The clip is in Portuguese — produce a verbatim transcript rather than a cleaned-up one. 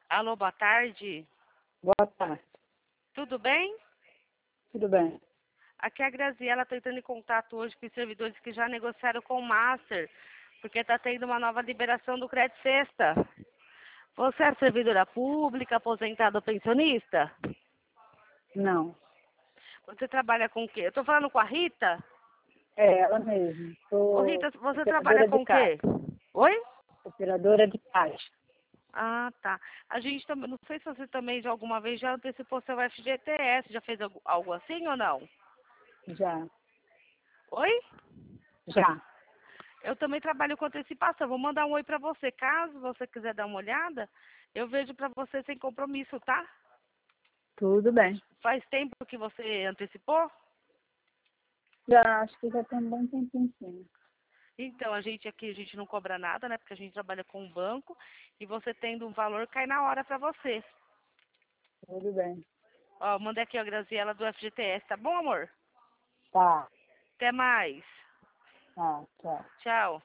Alô, boa tarde. Boa tarde. Tudo bem? Tudo bem? Aqui é a Graziela, estou entrando em contato hoje com os servidores que já negociaram com o Master, porque está tendo uma nova liberação do Crédito Sexta. Você é servidora pública, aposentada ou pensionista? Não. Você trabalha com o quê? Eu estou falando com a Rita? É ela mesmo. Ô Sou Rita, você trabalha operadora de com o caixa. quê? Oi? Operadora de caixa. Ah, tá. A gente também, não sei se você também já alguma vez já antecipou seu F G T S, já fez algo, algo assim ou não? Já. Oi? Já. Eu também trabalho com antecipação. Vou mandar um oi pra você. Caso você quiser dar uma olhada, eu vejo pra você sem compromisso, tá? Tudo bem. Faz tempo que você antecipou? Já, acho que já tem um bom tempinho sim. Então, a gente aqui, a gente não cobra nada, né? Porque a gente trabalha com um banco e você tendo um valor, cai na hora pra você. Tudo bem. Ó, mandei aqui a Graziela do F G T S, tá bom, amor? Tá. Até mais. Tá, tchau. Tchau.